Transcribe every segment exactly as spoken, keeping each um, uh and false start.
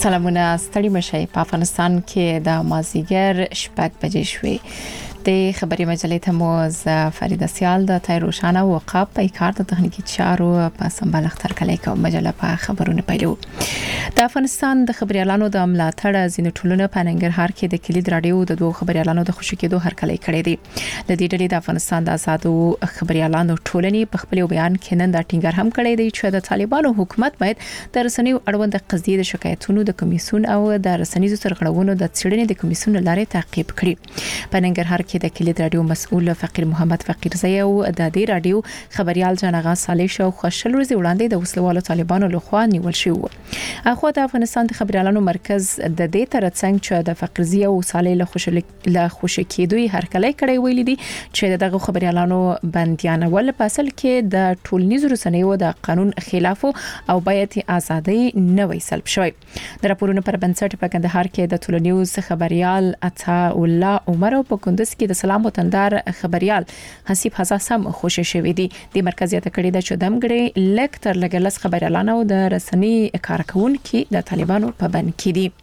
سلامونه ستړي مشي په افغانستان کې د مازیګر شپږ بجې شوې د خبري مجلې ته مو ز فریده سیال د تایروشانه وقاف په کار د تخنیکی چارو په سمبال اختر کلی کوم مجله په خبرونه پیلو د افغانستان د خبريالانو د ملاتړ زینو ټولنه په ننګرهار کې د کلید رادیو د دوه خبريالانو د خوشی کېدو هر کلی کړی دی د دې ډلې د افغانستان د آزادو خبريالانو ټولنې په خپل بیان کې نن د ټینګار هم کړی دی چې د طالبانو حکومت باید د رسنیو اړوند قضیې د شکایتونو د کمیسیون او د رسنیزو سرغړونو د څېړنې د کمیسیون لارې تعقیب کړي په ننګرهار کې د کلید رادیو مسؤل فقیر محمد فقیر زئی او د دې رادیو خبريال جنغا صالح شو خوشل ورځ وړاندې د وسلوالو طالبانو لخوا نیول شو اخو د افغانستان د خبريالانو مرکز د دې ترڅنګ چې د فقیر زئی او صالح له خوشل له خوشی کېدوی هر کله کړی ویل دي چې دغه خبريالانو بنديان ول په اصل کې د ټولنیزو رسنیو د قانون خلاف او بیت ازادي نه وي سلب شوی د راپورونو پر بنسټ په کندهار کې د ټولنیوز خبريال عطا الله عمر او په کندز کې د سلام وطندار خبريال حسیب حساسم خوشی شوی دي د مرکزیت کړي د چدمګړي لکتر لګلس خبريالانو د رسنی کارکون کې د طالبانو په بند کې دي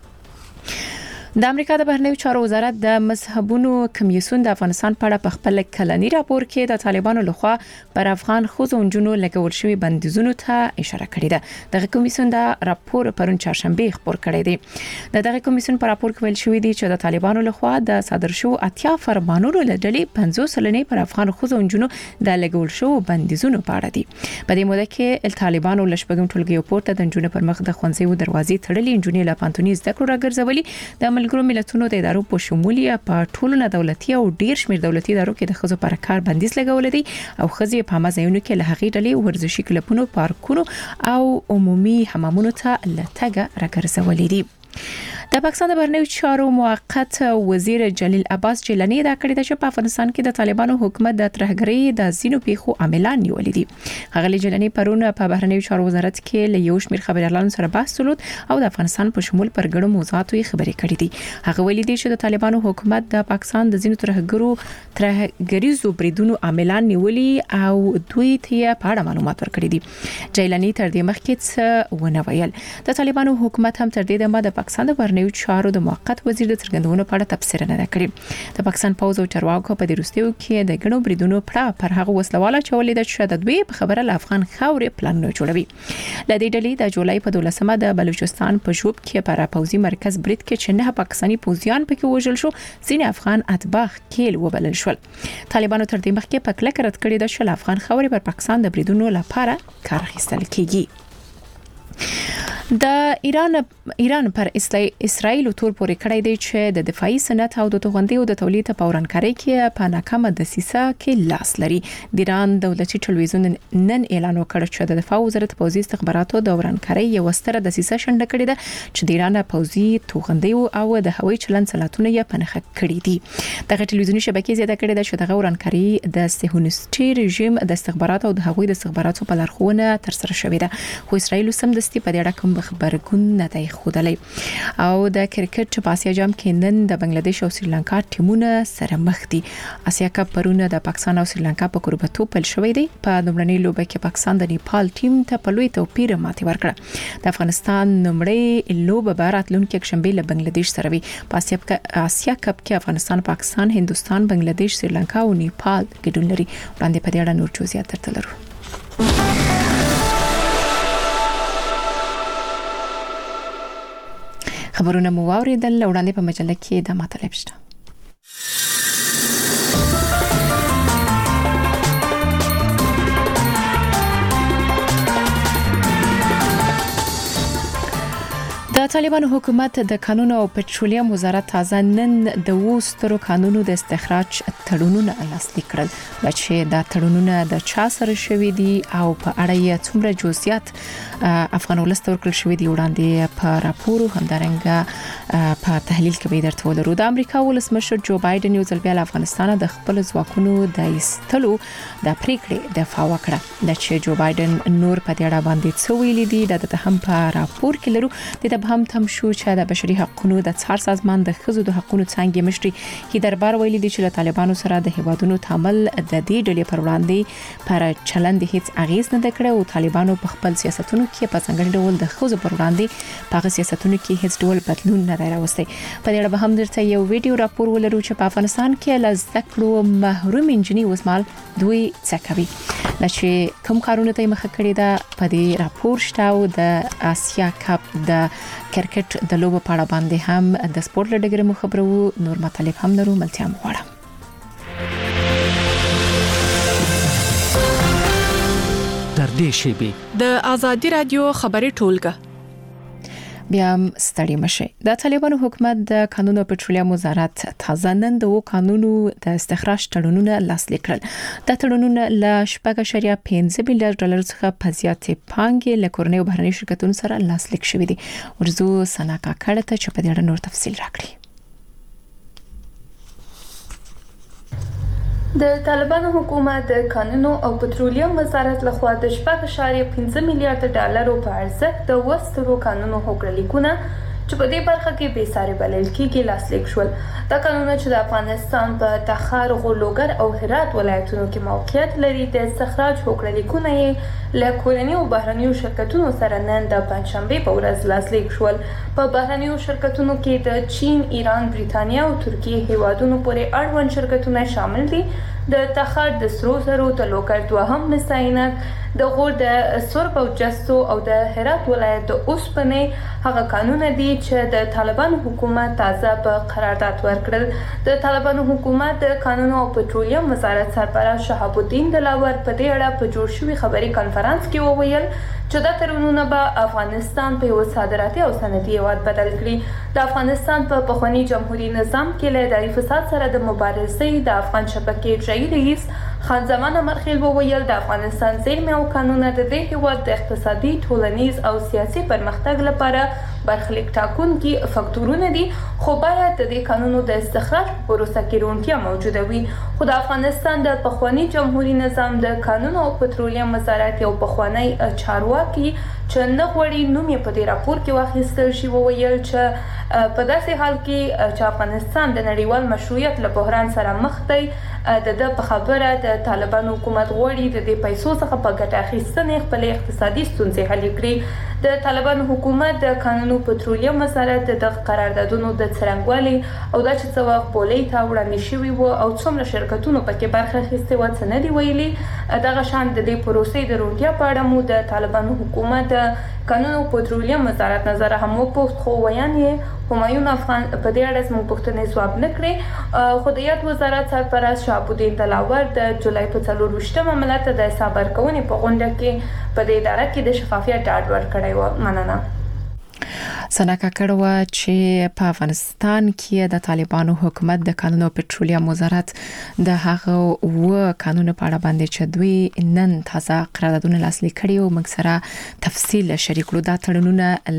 د امریکا د بهرنیو چارو وزارت د مذهبونو کمیسیون د افغانستان په اړه په خپل کلنی راپور کې د طالبانو لخوا پر افغان خوځو جنونو لګول شوی بندیزونو ته اشاره کړې ده دغه کمیسیون د راپور پرون چهارشنبه خبر کړی دی دغه کمیسیون په راپور کې ویل شوی دی چې د طالبانو لخوا د صادر شو اتیا فرمانونو له ډلې پنځوس سلنې پر افغان خوځو جنونو د لګول شو بندیزونو په اړه دي په دې موده کې طالبانو لشبګم ټولګي پورته د جنونو پر مخ د خوانځي دروازې تړلې جنونو له پانتونی زده کړو راګرځولي د ملګرو ملتونو د ادارو په شمولیت په ټولو نه دولتي او ډیر شمیر دولتي ادارو کې د خزو پر کار بندیز لګول دي او خزي په مازایونو کې له هغې ډلې ورزشي کلبونو پارکونو او عمومي حمامونو ته لټګه راګرځولې دي د پاکستان د بهرنیو چارو موقت وزیر جلیل عباس جیلانی دا کړی چې په افغانستان کې د طالبانو حکومت د ترهګرۍ د زینو پیخو عاملان نیولې دي هغه جیلانی پرون په بهرنیو چارو وزارت کې له یو شمیر خبريالانو سره بحث ولود او د افغانستان په شمول پر ګڼو موضوعاتو خبرې کړې دي هغه ویلي دي چې د طالبانو حکومت د پاکستان د زینو ترهګرو ترهګریزو بریدونو عاملان نیولې او دوی ته په اړه معلومات ورکړي دي جیلانی تر دې مخکې څه ونه ویل د طالبانو حکومت هم تر دې دمه د پاکستان د بهرنیو چارو د موقت وزیر د څرګندونو په اړه تفسیر نه کړی د پاکستان پوز او چارواکو په دې وروستیو کې د ګڼو بریدونو پړه پر هغه وسلواله چولې د شدت دوی په خبره ل افغان خاورې پلان نه جوړوي د دې ډلې د جولای په دولسمه د بلوچستان په شوب کې پر پوزي مرکز برید کې چې نه پاکستاني پوزیان پکې وژل شو ځینې افغان اتباع کېل وبلل شول طالبانو تر دې مخکې په کلک رد کړی د شل افغان خاورې پر پاکستان د بریدونو لپاره کار اخیستل کیږي د ایران ایران پر اسرائیل تور پورې کړی دی چې د دفاعي صنعت او د توغندیو د تولید په اورانکاري کې په ناکامه دسیسه کې لاس لري د ایران دولتي ټلویزیون نن اعلان وکړ چې د دفاع وزارت پوزي استخباراتو د اورانکاري یو ستره دسیسه شنډه کړې ده چې د ایران پوزي توغندیو او د هوایي چلن سلاتونه یې پنهخ کړې دي دغه ټلویزیوني شبکې زیاته کړې ده چې دغه اورانکاري د صهیونیستي رژیم د استخباراتو او د هغوی د استخباراتو په لارښوونه تر سره شوې ده خو اسرائیل سمدستي په دې اړه کوم خبرګون نه دی خوده او د کرکټ په آسیا جام کې نن د بنگلاديش او سریلانکا ټیمونه سره مخ دي آسیا کپ پرونه د پاکستان او سریلانکا په قربتو پل شوې دي په لومړنۍ لوبه کې پاکستان د نیپال ټیم ته په لوی توپیر ماتې ورکړه د افغانستان نومړی لوبه باراتلونکو کې شنبه له بنگلاديش سره وي په آسیا آسیا کپ کې افغانستان پاکستان هندستان بنگلاديش سریلانکا او نیپال ګډون لري وړاندې په دې اړه نور جزئیات درته لرو خبرونه مو واوریدل وړاندې په مجله کې د مطلب شته د طالبانو حکومت د قانون او پټرولیم وزارت تازه نن د وسترو قانونو د استخراج تړونونه لاسلیک کړل چې دا تړونونه د چا سره شوي دي او په اړه یې څومره جزئیات افغان ولست ورکړل شوی دی وړاندې په راپور همدارنګه په تحلیل کې به درته ولرو د امریکا ولسمشر جو بایدن یو ځل بیا افغانستان د خپل ځواکونو د ایستلو د پریکړې دفاع وکړه د چې جو بایدن نور په دې اړه باندې څه ویلي دي د هم په راپور کې لرو د به هم تم شو چې د بشري حقوقو د څار سازمان د ښځو د حقوقو څنګه مشري هیدربار ویلي دي چې له طالبانو سره د هیوادونو تعامل د دې ډلې پر وړاندې پر چلند هیڅ اغیز نه کړی او طالبانو په خپل سیاستونو کې په څنګه ډول د ښځو پر وړاندې په سیاستونو کې هیڅ ډول بدلون نه راوستي. په دې اړه به هم درته یو ویډیو راپور ولرو چې په افغانستان کې له زده کړو محروم انجنیر وسمال دوی څه کوي. چې کوم کارونه ته مخه کړی دا په دې راپور شته او د آسیا کپ د کرکټ د لوبو په اړه باندې هم د سپورت لډګر مو خبرو نور مطالب هم لرو ملتیا مغواړم. در دې شیبه د ازادي رادیو خبري ټولګه بیا ستړي مشه. د طالبانو حکومت د قانون او پټرولیم وزارت تازه نن د قانونو د استخراج تړونونه لاسلیک کړل. د تړونونه ل شپږ اعشاریه پنځه میلیارډ ډالر څخه په زیاتې پانګې له کورنۍ او بهرنۍ شرکتونو سره لاسلیک شوې دي. ورزو سناکا کړه ته چې په دې اړه نور تفصیل راکړي. د طالبانو حکومت د قانون او پټرولیم وزارت لخوا د شپږ اعشاریه پنځه میلیارډ ډالرو په ارزښت د وسترو قانونو هوکړلیکونه چې په دې برخه کې بې ساري بلل کېږي لاسلیک شول. دا قانونونه چې د افغانستان په تخار، غورلوګر او هرات ولایتونو کې موقعیت لري د استخراج هوکړلیکونه یې له کورنۍ او بهرنیو شرکتونو سره نن د پنځشنبه په ورځ لاسلیک شول. په بهرنیو شرکتونو کې د چین، ایران، بریتانیا او ترکیه هیوادونو پورې اړوند شرکتونه شامل دي. د تخار د سرو زرو د لوګر دوهم مساینک، د غور د سرب او جستو او د هرات ولایت د اوسپنې هغه قانونونه دي چې د طالبانو حکومت تازه په قرارداد ورکړل. د طالبانو حکومت د قانون او پټرولیم وزارت سرپرست شهاب الدین دلاور په دې اړه په جوړ شوی خبري کانفرنس کې وویل چې دا تړونونه به افغانستان په یو صادراتي او صنعتي هیواد بدل کړي. د افغانستان په پخوانی جمهوریت نظام کې له اداري فساد سره د مبارزې د افغان شبکې اجرایي رئیس خان زمان امرخیل وویل د افغانستان زیرمې او قانونونه د دې هیواد د اقتصادي، ټولنیز او سیاسي پرمختګ لپاره برخلیک ټاکونکي فاکتورونه دي، خو باید د دې قانونو د استخراج په پروسه کې روڼتیا موجوده وي. خو د افغانستان د پخوانی جمهوریت نظام د قانون او پټرولیم وزارت یو پخوانی چارواکي چې نه غوړي نوم یې په دې راپور کې واخیستل شي وویل چې په داسې حال کې چې افغانستان د نړیوال مشروعیت له بحران سره مخ دی، د د په خبره د طالبانو حکومت غوړي د دې پیسو څخه په ګټه اخیستنې خپل اقتصادي ستونزې حل کړي. د طالبانو حکومت د قانون او پټرولیم وزارت د قراردادونو د څرنګوالي او د چې څو وخت بولې ته وړاندې شوی وو او څومره شرکتونو پکې برخه اخیستې و څه نه دی ویلي. دغه شان د دې پروسې د روڼتیا په اړه مو د طالبانو حکومت قانون او پټرولیم وزارت نظر هم وپوښت، خو ویان یې همایون افغان په دې اړه زموږ پوښتنې ځواب نه کړې. خو د یاد وزارت سرپرست شهاب الدین دلاور د جولای په څلور ویشتمه ملت د حساب ورکونې په غونډه کې په دې اداره کې د شفافیت ډاډ ورکړی و. مننه. سناکا کړه چې په افغانستان کې د طالبانو حکومت د قانون او پټرولیم وزارت د هغه و قانون په اړه باندې چې دوی نن تازه قراردادونه لاسلیک کړي او موږ سره تفصیل شریکو. دا تړونونه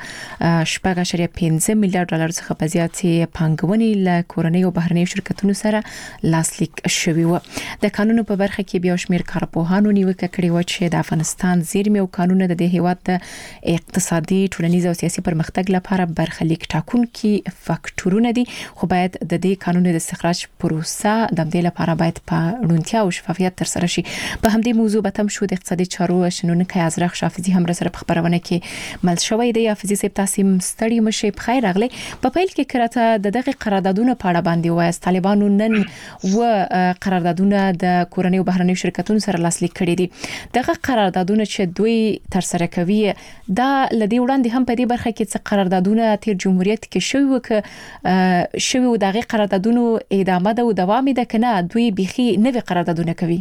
ل شپږ اعشاریه پنځه میلیارډ ډالر څخه په زیاتې پانګونې له کورنۍ او بهرنۍ شرکتونو سره لاسلیک شوی و. د قانون په برخه کې بیا شمیر کارپوهانو نیوکه کړې و چې د افغانستان زیرمې او قانون د هیواد د اقتصادي، ټولنیز او سیاسي پرمختګ لپاره برخلیک ټاکونکي فاکتورونه دي، خو باید د دې قانون د استخراج پروسه د دې لپاره باید په روڼتیا او شفافیت تر سره شي. په همدې موضوع به تم شو د اقتصادي چارو شنونکي ازرق شافعي هم سره په خبرونه کې مل شوی دی. حافظي صاحب تاسو ستړي مشه په خیر راغلی. په پیل کې کراته د دغه قراردادونو په اړه باندې وایي طالبانو نن و قراردادونه د کورنۍ او بهرنۍ شرکتونو سره لاسلیک کړي دي. دغه قراردادونه چې دوی تر سره کوي دا لدی وړاندې هم په دې برخه کې قراردادونه تیر جمهوریت کې شوی و ک شوی و دغه قراردادونو ادامه ده او دوام ده کنه دوی بيخي نوې قراردادونه کوي.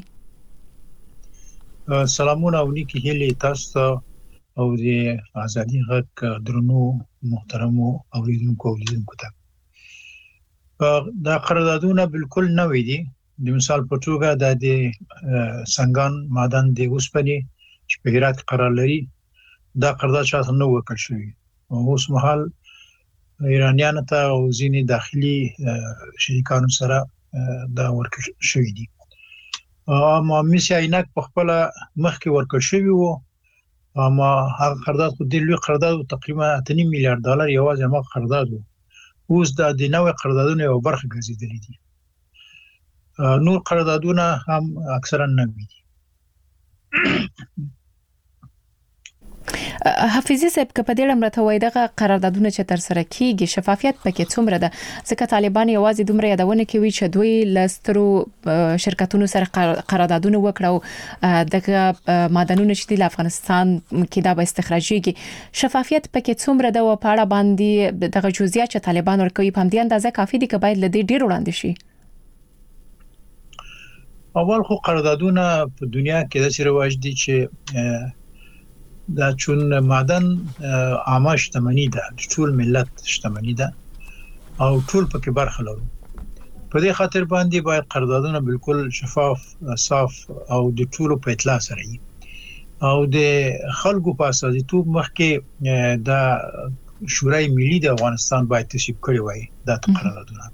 سلامونه او نیکی هلي تاسو او د ازادي غږ درنو محترمو اوریدونکو اوریدونکو ته دا قراردادونه بالکل نوې دي. د مثال په توګه د سنگان معدن د اوسپنې چې په هرات قرار لري دا قرارداد شاته نو وکړ شوی. اوس مهال ایرانیان ته او ځینې داخلي شریکانو سره دا ورکړ شوی دي. اما مسی عینک په خپل مخ کې ورکړ شوی وو اما هغه قرارداد خو د لوی قرارداد تقریبا اته میلیارډ ډالر یوازې ما قرارداد اوس د د نوې قراردادونو یو برخه ګرځیدلې دي نور قراردادونه هم اکثرا نوي دي حفیظي صاحب که په دې اړه مرته وای دغه قراردادونه چې تر سره کیږي شفافیت پکې څومره ده ځکه طالبان یوازې دومره یادونه کوي چې دوی لسترو شرکتونو سره قراردادونه وکړو دغه معدنونه چې د افغانستان کې د استخراجيږي شفافیت پکې څومره ده او په اړه باندې دغه جزئیات چې طالبان ورکوي په همدې اندازه کافي دي که باید لدې ډیر وړاندې شي اول خو قراردادونه په دنیا کې د رواج دي چې دا چون معدن عامه شتمنی ده ټول ملت شتمنی ده او ټول پکې برخه لري په دې خاطر باندې باید قراردادونه بالکل شفاف صاف او د ټولو په اطلاع سره وي او د خلکو په اساسیتوب مخکې دا شورای ملي د افغانستان باید تصویب کړی وای دا قراردادونه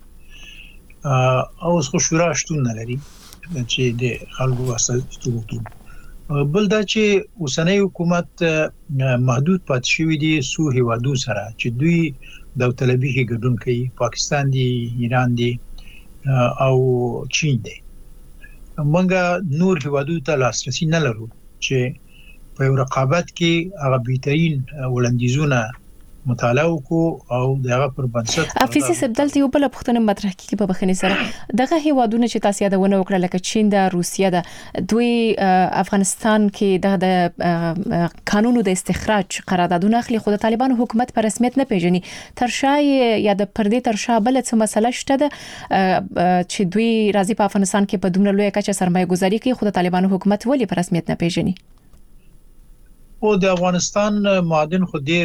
او خو شورا شتون نه لري چې د خلکو اساسیتوب کوي بل دا چې اوسنۍ حکومت محدود پات شوی دي سو هیوادو سره چې دوی داوطلبي کې ګډون کوي پاکستان دی ایران دی او چین دی موږ نور هیوادو ته لاسرسي نه لرو چې په رقابت کې هغه بهترین وړاندیزونه مطالعه وکړو او دغه پر بنسټ افیسي سبدلته یو بل پختنه مطرح کیږي په بخنی سره دغه هیوادونه چې تاسو یادونه وکړه لکه چین د روسیا د دوی افغانستان کې د قانونو د استخراج قراردادونه اخلي خو د طالبانو حکومت په رسمیت نه پیژني ترشای یا د پردې ترشا بل څه مسله شته ده چې دوی راځي په افغانستان کې په دومره لوی کچه سرمایه گذاري کوي خو د طالبانو حکومت ولې په رسمیت نه پیژني او د افغانستان معدن خو ډیر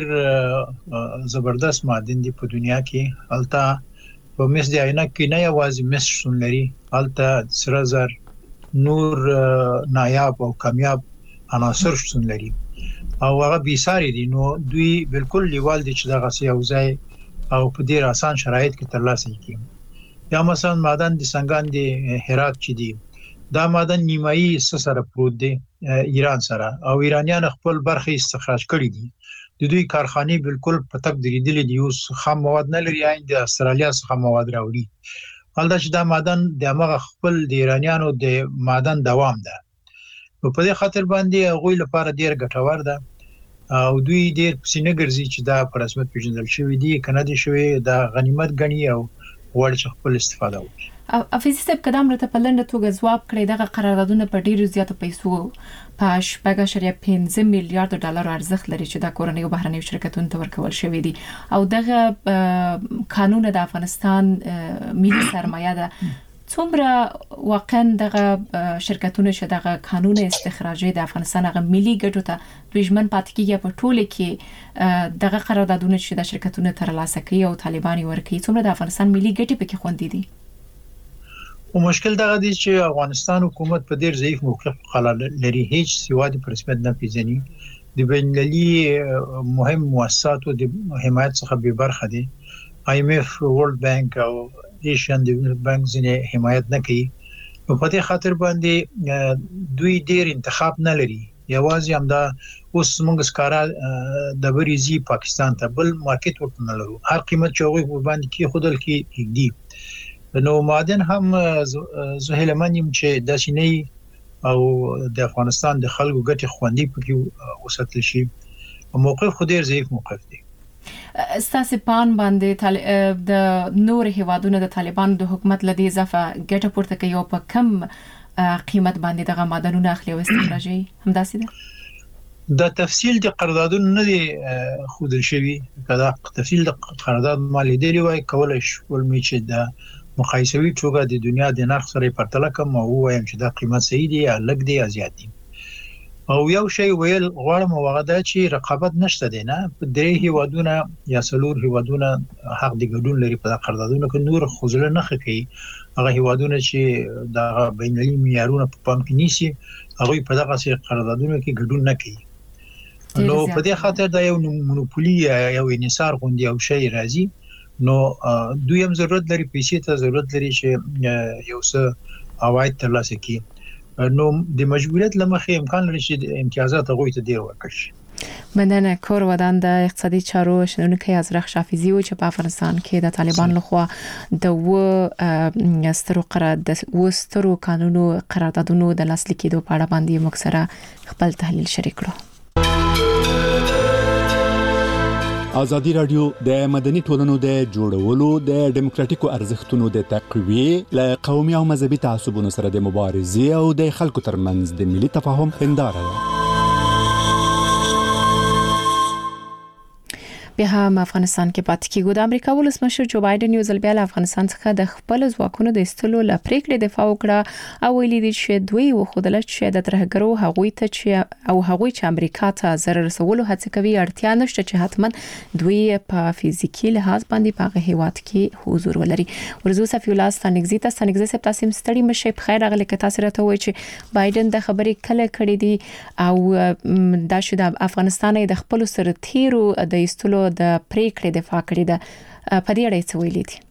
زبردست معدن دی په دنیا کې الته په مس دی عینک کې نه یوازې مس شون لري الته سره زر نور نایاب او کامیاب عناصر شون لري او هغه بیساری دي نو دوی بالکل لیوال دي چې دغه سیاوځي او په ډیر آسان شرایط کې ترلاسه کیږي یا مثلا معدن د سنگان دی هرات چې دی دا معدن نیمایي سره پروت دی ایران سره او ایرانیان خپل برخه استخراج کړي دي د دوی کارخانه بالکل پټک درېدلې دي اوس خام مواد نه لري د استرالیا څخه مواد راوړي ولدا چې دا معدن د هغه خپل د ایرانیانو د معدن دوام ده په دې خاطر باندې غوي لپاره ډیر ګټور ده او دوی ډیر پسینه ګرځي چې دا پر رسمیت پیژندل شوی دی کنه دي شوی دا غنیمت غنی او ورڅ خپل استفاده وکړي افیزي صاحب کدام رته په لنډه توګه ځواب کړی دغه قراردادونه په ډیرو زیاتو پیسو په شپږ اعشاریه پنځه میلیارډ ډالر ارزښت لري چې د کورنۍ او بهرنۍ شرکتونو ته ورکول شوی دي او دغه قانون د افغانستان ملي سرمایه ده څومره واقعا دغه شرکتونه چې دغه قانون استخراجي د افغانستان هغه ملي ګټو ته دویژمن پاتې کیږي په ټوله کې دغه قراردادونه چې د شرکتونو ترلاسه کوي او طالبان ورکوي څومره د افغانستان ملي ګټې پکې خوندې دي او مشکل دا دی چې افغانستان حکومت په ډیر ضعیف موقف قرار لري هیڅ سیوادي پر رسمیت نه پیژني د بینالمللي مهم مؤسساتو د حمایت څخه به برخه دي آی ایم اف ورلد بانک او ایشین ډیولپمنٹ بانک زنه حمایت نه کوي په دې خاطر باندې دوی ډیر انتخاب نه لري یوازې هم دا اوس موږ ښکارا د بریزي پاکستان ته بل مارکیټ ورته نه لرو هر قیمت چې هغه باندې کې خودل کې دی نو معدن هم زهله منیم چې د سینې او د افغانستان د خلکو ګټې خوندې پکې وساتل شي موقف خو ډیر ضعیف موقف دی ستاسو پان باندې د نور هیوادونو د طالبانو د حکومت لدی اضافه ګټه پورته کوي او په کم قیمت باندې دغه معدنونه اخلي او استخراجي همداسې ده د تفصیل د قراردادونو نه دی خودل شوی کدا تفصیل د قرارداد مالي دی وای کولای شو ولمي چې د مقایسوي توګه د دنیا د نرخ سره پرتله کوم او وایم چې دا قیمت صحیح دی یا لږ دی یا زیات دی او یو شی ویل غواړم وغدا چې رقابت نشته دی نه په دې هیوادونه یا سلور هیوادونه حق دی ګډون لري په قراردادونو کې نور خوځل نه کوي هغه هیوادونه چې د بینالمللي معیارونو په پام کې نیسي هغه په دغه قراردادونو کې ګډون نه کوي نو په دې خاطر دا یو مونوپولي یو انحصار غوندي او شی راځي نو دوی هم ضرورت لري پیسې ته ضرورت لري چې یو څه عواید ترلاسه کړي نو د مجبوریت لمخې امکان لري چې امتیازات غوي ته دی ورکړي مننه. کور ودان د اقتصادي چارو شنونکي ازرخ شافعي و چې په افغانستان کې د طالبان لخوا د و سترو قرارداد د و سترو قانونو قراردادونو د لاسلیک کېدو په اړه باندې موږ سره خپل تحلیل شریک کړو. ازادي رادیو د مدني ټولنو د جوړولو د ډیموکراتیکو ارزښتونو د تقویه ل قومي او مذهبي تعصبونو سره د مبارزې او د خلکو ترمنځ د ملي تفاهم هنداره ده. بیا هم افغانستان کې پاتې کیږو. د امریکا ولسمشر جو بایدن یو ځل بیا له افغانستان څخه د خپل ځواکونو د استلو لپاره پریکړې دفاع وکړه او ویلي دي چې دوی وخدل چې د ترهګرو هغوی ته چې او هغوی چې امریکا ته ضرر رسولو هڅه کوي اړتیا نشته چې حتما دوی په فزیکی لحاظ باندې په هیواد کې حضور ولري. ورزو صفی الله ستانګزی ته ستانګزی سپ تاسو ستړي مشه په خیر اغلی که تاسو راته وایي چې بایدن د خبرې کله کړې دي او دا چې د افغانستان د خپل سره تیرو د استلو د پریکړې دفاع کړې ده په دې اړه څه ویلي دي؟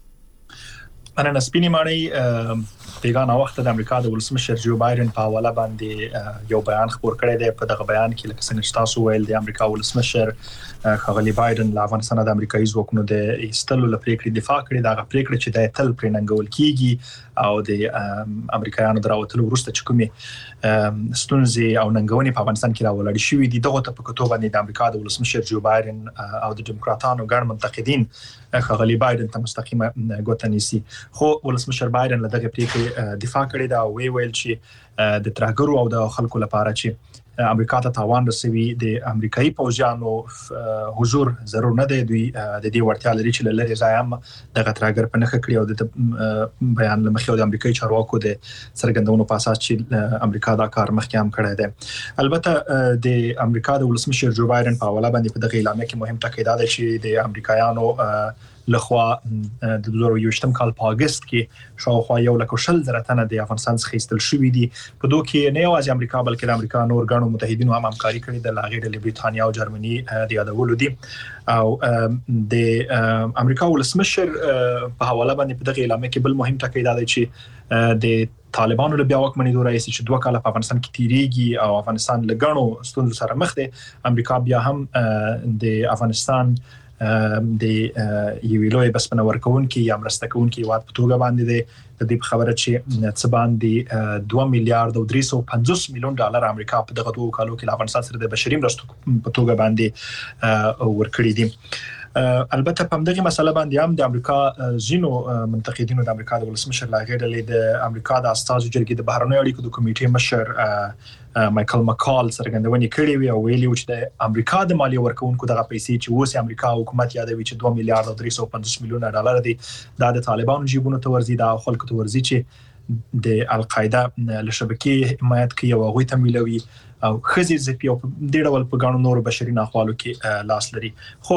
انا سپینی مانی پیغام وخت د امریکا د ولسمشر جو بایدن په حواله باندې یو بیان خبر کړی دی. په دغه بیان کې لکه څنګه تاسو ویل د امریکا ولسمشر خغلی بایدن له افغانستان د امریکایي ځواکونو د ایستلو لپاره پریکړې دفاع کړې. دا پریکړه چې د تل پرننګول کیږي او د امریکایانو دراوتلو وروسته چې کومي ستونزې او ننګونې په افغانستان کې راولړې شوې دي دغه ته په کتو باندې د امریکا د ولسمشر جو بایدن او د ډیموکراتانو ګڼ منتقدین خغلی بایدن ته مستقیمه ګوته نیسي. خو ولسمشر بایدن له دغه پریکړې دفاع کړې دا وی ویل چې د ترهګرو او د خلکو لپاره چې امریکا ته تاوان رسوي د امریکایي پوځیانو حضور ضرور نه دی. دوی د دې ورتیا لري چې لری ځایم د غتراګر په نخ کړی او د بیان لمخې د امریکایي چارواکو د سرګندونو په اساس چې امریکا دا کار مخکې هم کړی دی. البته د امریکا د ولسمشر جو بایدن په حواله باندې په دغه اعلامیه کې مهم ټکی دا دی چې د امریکایانو لخوا د دوه زره یوولسم کال په اگست کې شاوخوا یو لک شل زره تنه د افغانستان څخه ایستل شوې دي. په دوه کې نه یوازې امریکا بلکې د امریکا نور ګڼو متحدینو هم همکاري کړې د لاغیر له بریټانیا او جرمني د یادولو دي. او د امریکا ولسمشر په حواله باندې په دغه اعلامیه کې بل مهم ټکی دا دی چې د طالبانو له بیا واکمنۍ رئیس چې دوه کاله په افغانستان کې تیریږي او افغانستان له ګڼو ستونزو سره مخ دی. امریکا بیا هم د افغانستان د یو لوی بسپنه ورکون کې یا مرسته کون کې واد په توګه باندې دی. د دې خبره چې څه باندې دوه میلیارډ او درې سوه پنځوس میلیون ډالر امریکا په دغه دوه کالو کې له افغانستان سره د بشري مرستو په توګه باندې ورکړي دي. البته په دغه مسله باندې هم د امریکا زینو منتقدینو د امریکا د ولسمشر لاغیر له د امریکا د استازو جرګې د بهرنیو اړیکو د کمیټې مشر مایکل مکال سرګندونې کړې وی او ویلي و چې د امریکا د مالی ورکوونکو دغه پیسې چې اوس امریکا حکومت یادوي چې دوه میلیارډ او درې سوه پنځوس میلیون ډالر دي دا د طالبانو جیبونو ته ورځي دا خلکو ته ورځي چې د القاعده له شبکې حمایت کوي او هغه تمویلوي او خزي زپی او د ډول په غاڼو نور بشري ناخوالو کې لاس لري. خو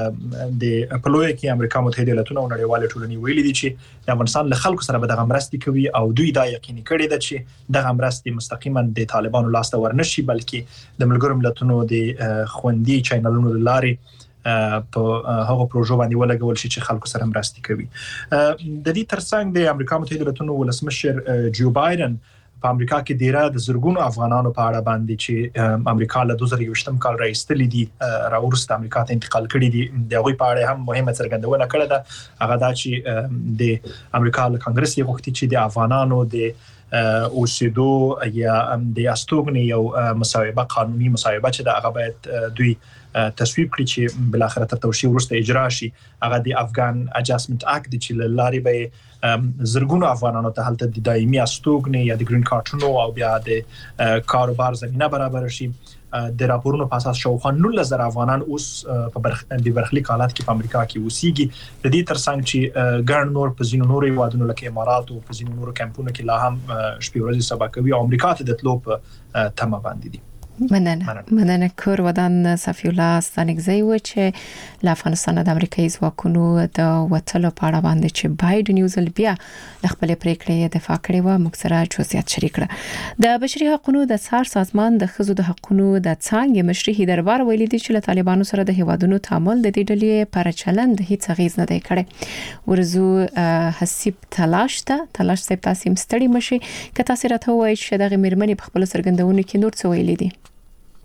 د پلوې کې امریکا متحده ایالاتونه او نړیوال ټولنې ویلي دي چې د افغانستان له خلکو سره به د غمرستي کوي او دوی دا یقیني کړي دي چې د غمرستي مستقیما د طالبانو لاس ته ورنشي بلکې د ملګرو ملتونو د خوندي چینلونو لارې په هغه پروژو باندې ولګول شي چې خلکو سره مرستي کوي. د دې ترڅنګ د امریکا متحده ایالاتونو ولسمشر جو بایدن په امریکا کې ډیره د زرګونو افغانانو په اړه باندې چې امریکا له دوه زره یوولسم کال راځتلې دي راورسته امریکا ته انتقال کړي دي د هغوی په اړه هم مهمه څرګندونه کړې ده. هغه دا چې د امریکا له کانګرس یې غوښتي چې د افغانانو د اوسېدو یا د استوګنې یو مصاحبه قانوني مصاحبه چې دا هغه باید دوی تصویب کړي چې بل اخر تر توشي ورسته اجرا شي. هغه د افغان اډجستمنت اکټ چې لاري به زرګونو افغانانو ته هلته د دایمي استوګنې یا د گرین کارتونو او بیا د کاروبار زمينه برابر شي. د راپورونو په اساس شاوخوا نولس زره افغانان اوس په برخلیک حالات کې په امریکا کې اوسېږي. د دې ترڅنګ چې ګڼ نور په ځینو نورو هیوادونو لکه امارات او په ځینو نورو کمپونو کې لا هم شپې ورځې سبا کوي او امریکا ته د تلو په تمه باندې دي. مننه مننه کور ودان صفی الله ستانګزی و چې له افغانستان د امریکایي ځواکونو د وټلو په اړه باندې چې بایدن یو ځل بیا د خپل پریکړې دفاع کړې و موږ سره جزئیات شریک کړه. د بشري حقوقو د څار سازمان د خزو د حقوقو د څنګه مشري دربار ویلي دي چې له طالبانو سره د هیوادونو تعامل د دې ډلې پر چلند هیڅ غیز نه دی کړی. ورزو حسیب تلاش ته تلاش سپ تاسو مستړي مشي که تاسو راته وایي چې دغه مرمنې په خپل سرګندونو کې نور څه ویلي دي؟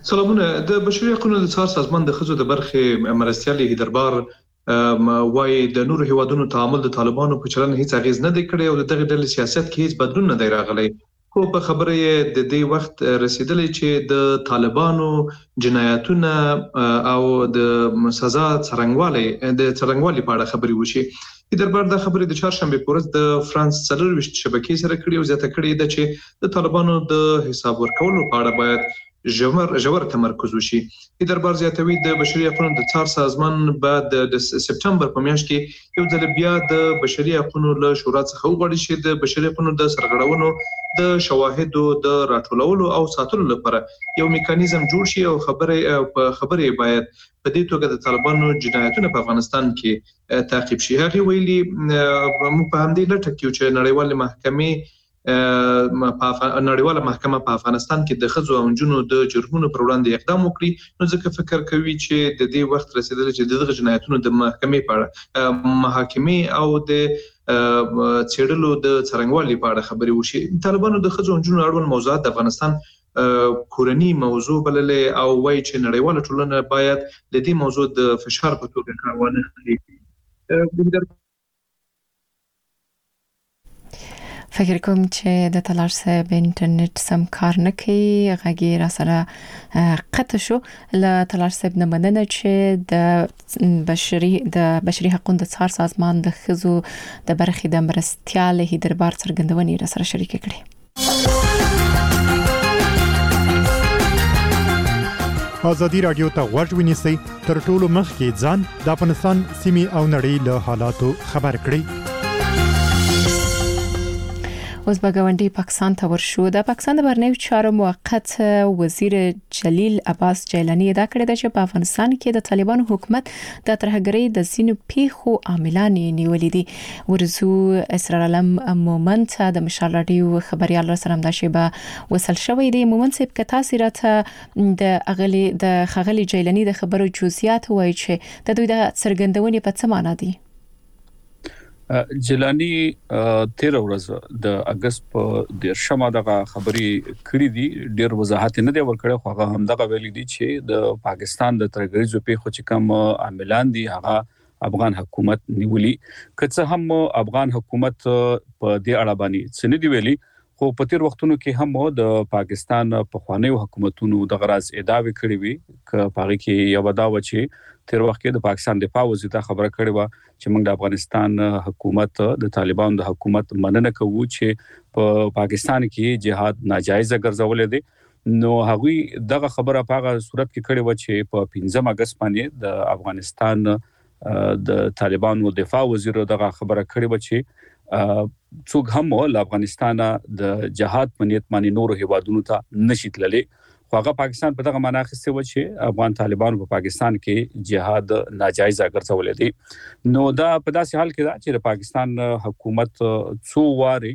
سلامونه. د بشري حقوقو د څار سازمان د خزو د برخې مرستيالي هیدربار وايي د نورو هیوادونو تعامل د طالبانو په چلن هیڅ اغیز نه دی کړی او د دغه ډلې سیاست کې هیڅ بدلون نه دی راغلی. خو په خبره یې د دې وخت رسیدلې چې د طالبانو جنایتونه او د سزا څرنګوالي د څرنګوالي په اړه خبري وشي. هیدربار د خبرې د چهارشنبه په ورځ د فرانس څلورويشت شبکې سره کړي او زیاته کړي ده چې د طالبانو د حساب ورکولو په اړه باید ژور ژور تمرکز وشي. هیدربار زیاتوي د بشري حقوقو د څار سازمان بعد د سپټمبر په میاشت کې یو ځل بیا د بشري حقوقو له شورا څخه وغواړي چې د بشري حقوقو د سرغړونو د شواهدو د راټولولو او ساتلو لپاره یو میکانیزم جوړ شي او خبره په خبره باید په دې توګه د طالبانو جنایتونه په افغانستان کې تعقیب شي. هغه ویلي موږ په همدې لټه کې چې نړیوال محکمې په نړیواله محکمه په افغانستان کې د خزو او جنونو د جرمونو پر وړاندې اقدام وکړي، نو ځکه فکر کوي چې د دې وخت رسیدل چې دغه جنایتونو د محکمې په اړه محاکمې او د چېړلو د څرنګوالي په اړه خبري وشي. طالبانو د خزو او جنونو اړوند موضوعات د افغانستان کورنی موضوع بللې او وایي چې نړیواله ټولنه باید د دې موضوع د فشار په توګه کار ونه کړي. فکر کوم چې د تلار صاحب انټرنیټ سم کار نه کوي، غږی را سره قطع شو. له تلار صاحب نه مننه چې د بشري د بشري حقوقو د څار سازمان د خزو د برخې د مرستيال هیدربار څرګندونې را سره شریک کړي. ازادي رادیو ته غوږ ونیسئ، تر ټولو مخکې ځان د افغانستان سیمې او نړۍ له حالاتو خبر کړئ. اوس به ګاونډي پاکستان ته ورشو. د پاکستان د بهرنیو چارو موقت وزیر جلیل عباس جیلانی دا کړی دی چې په افغانستان کې د طالبانو حکومت د ترهګرۍ د زینو پیښو عاملان نیولې دي. ورزو اسرار علم مومنت د مشال رادیو خبريال سره همدا شی به وصل شوی دی. مومنت صاحب که تاسو راته د اغلی د خغلی جیلانی د خبرو جزئیات وایي چې د دوی د څرګندونې په څه معنی دي؟ جیلانی تیر ورځ د اگست په دیرشمه دغه خبري کړې دي، ډیر وضاحت نه دی ورکړی، خو هغه هم دغه ویلي دي چې د پاکستان د ترهګریزو پیښو چې کوم عاملان دي هغه افغان حکومت نیولي. که هم افغان حکومت په دې اړه باندې څه نه دی ویلي، خو په تیر وختونو کې هم د پاکستان په خوانیو حکومتونو د غراز ادعاوې کړې وي، ک پاره کې یو داوا چې تیر وخت کې د پاکستان دفاع وزیر ته خبره کړې و چې موږ د افغانستان حکومت د طالبانو د حکومت مننه کوو چې په پاکستان کې جهاد ناجایز ګرځولې دي. نو هغوی دغه خبره په هغه صورت کې کړې و چې په پنځم اگست باندې د افغانستان د طالبانو دفاع وزیر دغه خبره کړې و چې څوک هم له افغانستان د جهاد په نیت باندې نور هیوادونو ته نشي تللی. خو هغه پاکستان په دغه معنا اخیسته و چې افغان طالبانو په پاکستان کې جهاد ناجایز ګرځولې دي. نو دا په داسې حال کې دا چې د پاکستان حکومت څو واري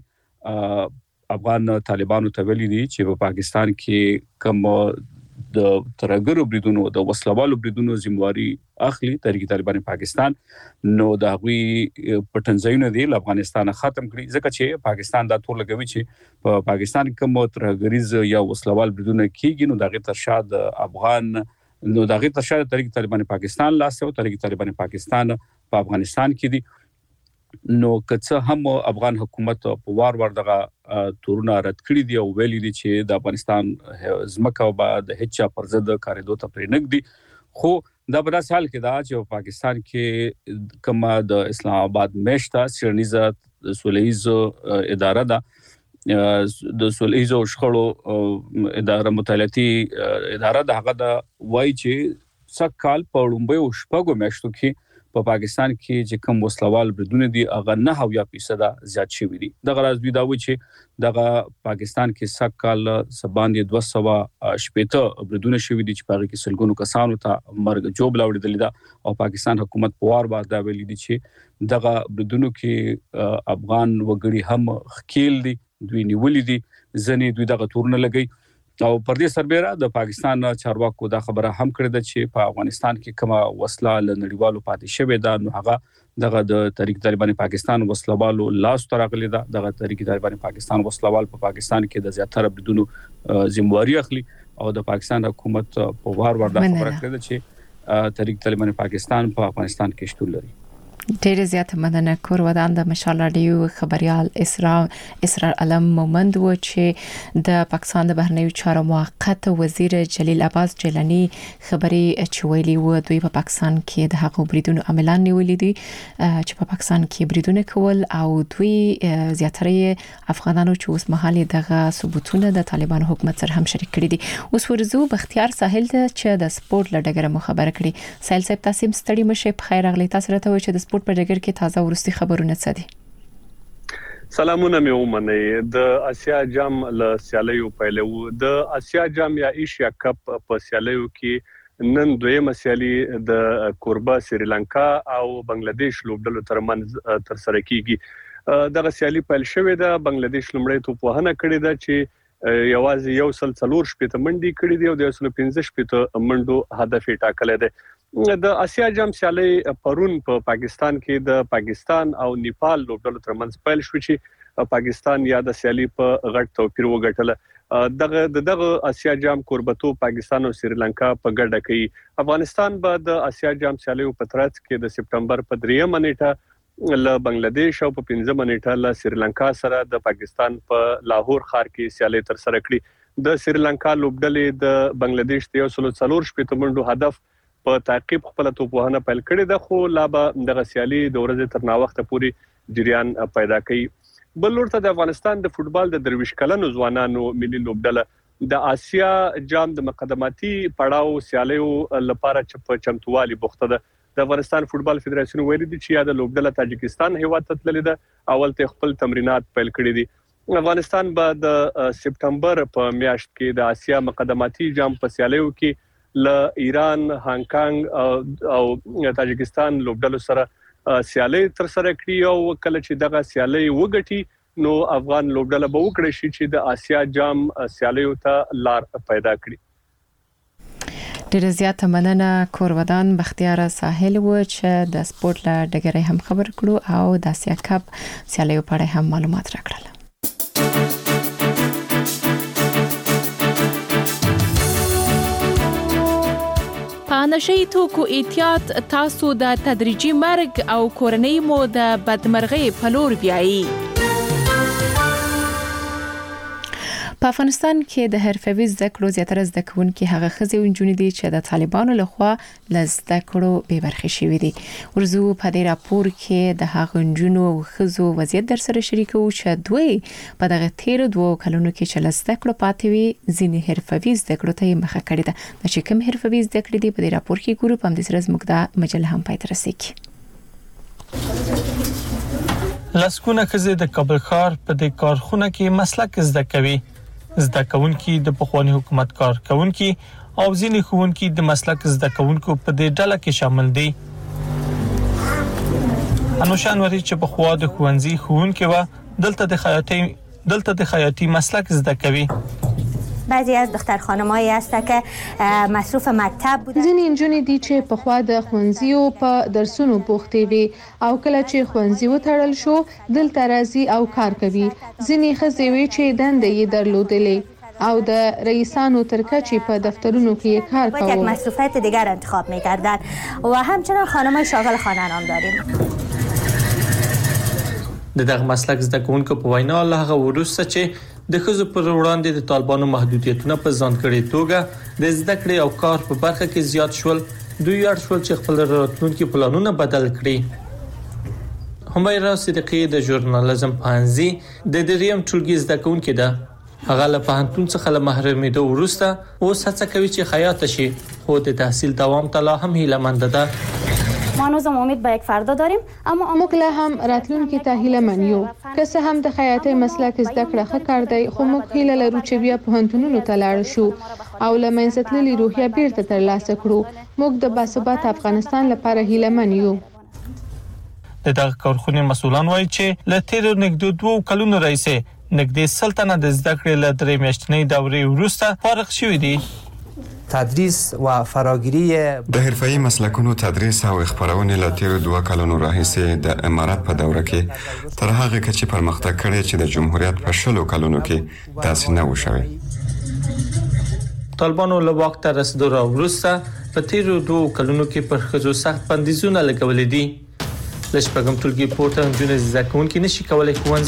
افغان طالبانو ته ویلي دي چې په پاکستان کې کوم د ترهګرو بریدونو د وسلوالو بریدونو ذمہواری اخلي تحریک طالبان پاکستان، نو دا غوي پټنځایونه دی له افغانستان ختم کړي، ځکه چې پاکستان دا ټول لګوي چې په پاکستان کې کوم ترهګریز یا وسلوال بریدونه کیږي، نو دغه ترشاد افغان نو دغه ترشاد تحریک طالبان پاکستان لاسه او تحریک طالبان پاکستان په افغانستان کې دي. نو که هم افغان حکومت په وار وار دغه تورونه رد کړی دی او ویلي دي چې د افغانستان ځمکه او د هیڅ پر ضد کاریدو ته پرې نګ دي، خو دا په داسې حال کې دا چې په پاکستان کې کوم د اسلام آباد میشته سیرنیزه سولهیز اداره ده، د سولهیز او شخړو اداره مطالعاتي اداره ده، هغه د وایي چې سکهال په لومبۍ او شپږو میاشتو کې په پاکستان کې چې کوم وسلوال بریدونه دي هغه نه هویا فیصد زیات شوی دي. دغه راز دوی دا وایي چې دغه پاکستان کې سکهال سباندې دوه سوه شپږ بریدونه شوی دي چې په هغه کې سلګونو کسانو ته مرګ جوړ لاوړل دي، او پاکستان حکومت په وار وار دا ویلي دي چې دغه بریدونو کې افغان وګړي هم خکیل دي، دوی نیولې دي، ځنې دوی دغه تورونه لګي. او پر دې سربېره د پاکستان چارواکو دا خبره هم کړې ده چې په افغانستان کې کومه وسله له نړیوالو پاتې شوې ده، نو هغه دغه د تحریک طالبان پاکستان وسلوالو لاس ته راغلي ده. دغه تحریک طالبان پاکستان وسلوال په پاکستان کې د زیاتره بریدونو ذمہواری اخلي او د پاکستان حکومت په وار وار د خبره کړې چې طریق طالبان پاکستان په افغانستان کې شتون لري. ډېر زیات مننه. کور ودان د مشال رادیو خبريال اسرار اسرار علم مومند و چې د پاکستان د بهرنیو چارو موقت وزیر جلیل عباس جیلانی خبري چويلي و دوی په پاکستان کې د حقوق بریدونو عملان نیولې دي چې په پاکستان کې بریدونه کول او دوی زیاتره افغانانو چې اوس مهال دغه ثبوتونه د طالبان حکومت سره هم شریک کړي دي. اوس ورزو بختیار ساحل ته چې د سپورت لډګره مو خبره کړي. سایل صاحب تاسو ستړي مشه په خیر اغلی تاسو راته و چې د سپورت په ډګر کې تازه ورستي خبرونه څه دي؟ سلامونه مې ومنئ. د اسیا جام له سیالیو پیلو د اسیا جام یا ایشیا کپ په سیالیو کې نن دویمه سیالي د کوربه سریلانکا او بنگلاديش لوبډلو ترمنځ تر سره کیږي. دغه سیالي پیل شوې ده. بنگلاديش لمړی توپوهنه کړې ده چې یوازې یو سل څلور شپږ منډي کړې دي او د یو سل پنځه شپږ منډو هدف ټاکل دی. د اسیا جام سیالي پرون په پا پاکستان کې د پاکستان او نیپال لوبډلو ترمنځ پیل شو چې پاکستان یا د سیالي په غټ توپیر وګټل. دغه دغه اسیا جام کوربتو پاکستان او سریلانکا په ګډه کوي. افغانستان به د اسیا جام سیالي په ترڅ کې د سپټمبر په دریمه نیټه له بنگلاديش او په پنځمه نیټه له سریلانکا سره د پاکستان په لاهور ښار کې سیالي تر سره کړي. د سریلانکا لوبډلې د بنگلاديش د یو سل څلور شپږ منډو هدف په تعقیب خپل توپوهنه پیل کړې ده، خو لا به دغه سیالي د ورځې تر ناوخته پورې جریان پیدا کوي. بل ورته د افغانستان د فوتبال د درویش کلنو ځوانانو ملي لوبډله د آسیا جام د مقدماتي پړاو سیالیو لپاره په چمتووالي بوخته ده. د افغانستان فوتبال فدراسیون ویلي دی چې یا د لوبډله تاجکستان هیواد ته تللې ده، اول ته خپل تمرینات پیل کړي دي. افغانستان به د سپټمبر په میاشت کې د آسیا مقدماتي جام په سیالیو کې له ایران، هانګ کانګ او تاجکستان لوبډلو سره سیالي تر سره کړي او کله چې دغه سیالي وګټي نو افغان لوبډله به وکړي شي چې د آسیا جام سیالیو ته لار پیدا کړي. ډېر زیات مننه. کورودان بختیار ساحل و چې د سپورت له ډګر هم خبر کړو او د آسیا کپ سیالیو په اړه هم معلومات راکړل. په نشي توکو احتیاط تاسو د تدریجي مرګ او کورنۍ مو د بدمرغۍ په لور بیایي. په افغانستان کې د حرفوي زده کړو زیاتره زده کوونکي هغه ښځې او نجونې دي چې د طالبانو لخوا له زده کړو بې برخې شوي دي. ورزو په دې راپور کې د هغه نجونو او ښځو وضعیت در سره شریکو چې دوی په دغه تیر دوه کلونو کې چې له زده کړو پاتې وي ځینې حرفوي زده کړو ته مخه کړې ده. د چې کوم حرفوي زده کړې دي په دې راپور کې ګورو. په همدې سره زموږ د مجله هم پای ته رسیږي. لسکونه ښځې د کابل ښار په دې کارخونه کې مسلک زده کوي. زده کوونکي د پخوانی حکومت کار کوونکي او ځینې ښوونکي د مسلک زده کوونکو په دې ډله کې شامل دي. انوشان وری چې په خوا د ښوونځي ښوونکي و دلته د خیاطي دلته د خیاطي مسلک زده کوي. بعضی از دختر خانمایی هست که مصروف مکتب بودن. ځینې نجونې دي چې په خوا د ښوونځیو په درسونو بوختې وي او کله چې ښوونځي وتړل شو دلته راځي او کار کوي. ځینې ښځې وي چې دندې یې درلودلې او د رئیسانو تر کچې په دفترونو کې کار کوي. یک مصروفیت دیگر انتخاب می‌کردن و همچنان خانمای شاغل خانه هم داریم. د دغه مسلک زده کوونکو په وینا له وروسته چې د ښځو پر وړاندې د طالبانو محدودیتونه په ځانګړي توګه د زده کړې او کار په برخه کې زیات شول، دوی اړ شول چې خپل راتلونکي پلانونه بدل کړي. همیرا صدیقی د ژورنالیزم پوهنځي د دریم ټولګي زده کوونکې ده. هغه له پوهنتون څخه له محرومیدو وروسته اوس هڅه کوي چې خیاط شي، خو د تحصیل دوام ته لا هم هیله مند ده. ما هنوزم امید به یک فردا داریم اما موږ له هم راتلونکي ته هیله من یو. که څه هم د خیاطۍ مسلک زده کړه ښه کار دی، خو موږ هیله لرو چې بیا پوهنتونونو ته لاړ شو او له منځه تللې روحیه بیرته ترلاسه کړو. موږ د باثباته افغانستان لپاره هیله من یو. د دغه کارخونې مسؤلان وایي چې له تیرو نږدې دوه کلونو راهیسې نږدې سل تنه د زده کړې له درې میاشتنۍ دورې وروسته فارغ شوي دي. تدریس و فراگیری د حرفه‌ای مسلکونو تدریس او خبرونه له تیرو دوه کلونو راهیسې د امارات په دوره کې تر هغه کچې پرمختګ کړی چې د جمهوریت په شلو کلونو کې داسې نه و شوی. طالبانو له واک ته رسیدو وروسته په تیرو دوه کلونو کې پر خزو سخت بندیزونه لګولې دي. لږ پغم ټولګي پورته جنې ځکهون کې نشي کولای